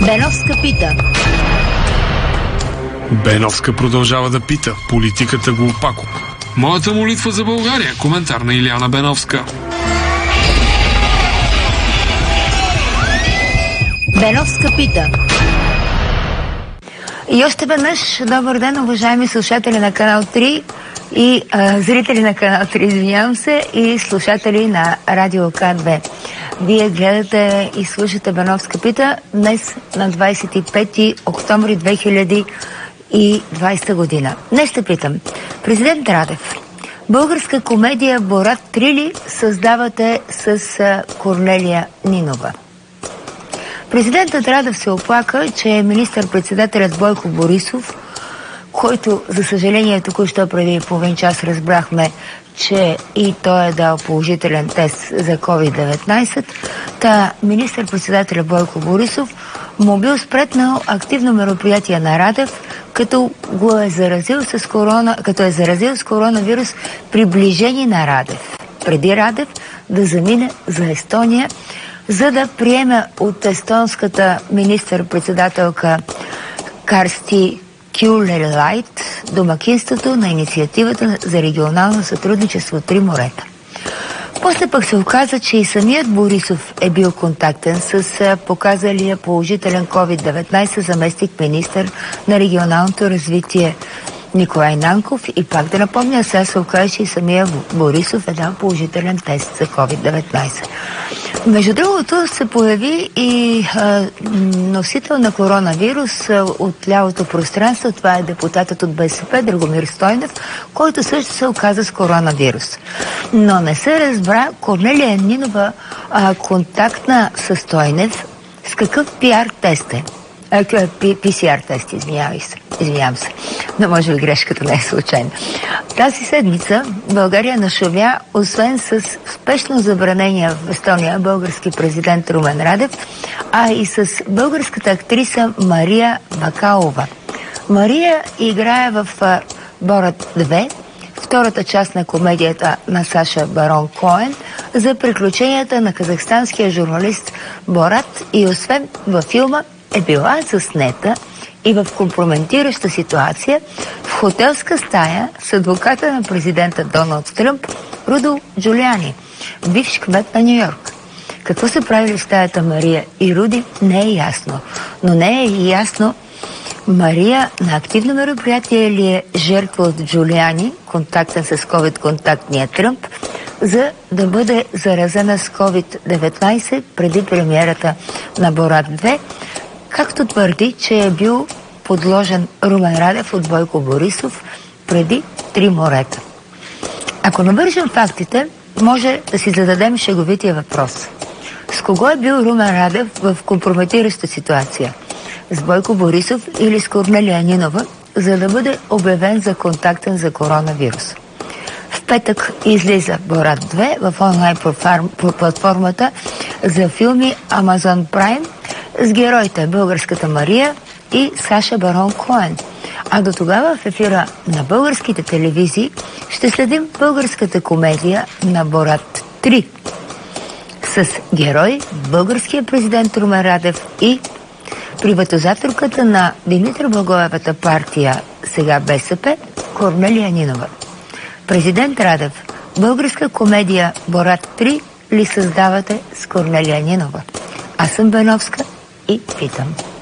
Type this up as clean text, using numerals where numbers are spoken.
Беновска пита. Беновска продължава да пита. Политиката го опако. Моята молитва за България. Коментар на Илияна Беновска. Беновска пита. И още веднъж добър ден, уважаеми слушатели на канал 3 и зрители на канал 3, извинявам се, и слушатели на Радио К2. Вие гледате и слушате Беновска пита днес на 25 октомври 2020 година. Днес ще питам. Президент Радев, българска комедия Борат 3 ли създавате с Корнелия Нинова? Президентът Радев се оплака, че министър-председателят Бойко Борисов, който, за съжаление, току-що преди половин час разбрахме, че и той е дал положителен тест за COVID-19, та министър-председателят Бойко Борисов му бил спретнал активно мероприятие на Радев, като е заразил с коронавирус приближени на Радев. Преди Радев да замине за Естония, за да приеме от естонската министър-председателка Карсти Кюлерлайт домакинството на инициативата за регионално сътрудничество Три морета. После пък се оказа, че и самият Борисов е бил контактен с показалия положителен COVID-19 заместник министър на регионалното развитие Николай Нанков, и пак да напомня, сега се окаже, че и самия Борисов е дал положителен тест за COVID-19. Между другото се появи и носител на коронавирус от лявото пространство. Това е депутатът от БСП Драгомир Стойнев, който също се оказа с коронавирус. Но не се разбра Корнелия Нинова контактна с Стойнев с какъв пиар тест е. PCR тест, извинявам се. Но може би грешката не е случайна. Тази седмица България нашумя, освен с спешно забранения в Естония български президент Румен Радев, а и с българската актриса Мария Бакалова. Мария играе в Борат 2, втората част на комедията на Саша Барон Коен, за приключенията на казахстанския журналист Борат, и освен във филма е била заснета и в компрометираща ситуация в хотелска стая с адвоката на президента Доналд Тръмп Руди Джулиани, бивш кмет на Нью-Йорк. Какво са правили в стаята Мария и Руди, не е ясно. Но не е и ясно Мария на активно мероприятие ли е жертва от Джулиани, контактен с COVID-контактния Тръмп, за да бъде заразена с COVID-19 преди премиерата на Борат 2, както твърди, че е бил подложен Румен Радев от Бойко Борисов преди Три морета. Ако навържем фактите, може да си зададем шеговития въпрос. С кого е бил Румен Радев в компрометираща ситуация? С Бойко Борисов или с Корнелия Нинова, за да бъде обявен за контактен за коронавирус? В петък излиза Борат 2 в онлайн платформата за филми Amazon Prime с героите българската Мария и Саша Барон Коен. А до тогава в ефира на българските телевизии ще следим българската комедия на Борат 3 с герой българския президент Румен Радев и приватизаторката на Димитър Благоевата партия, сега БСП, Корнелия Нинова. Президент Радев, българска комедия Борат 3 ли създавате с Корнелия Нинова? Аз съм Беновска и питам.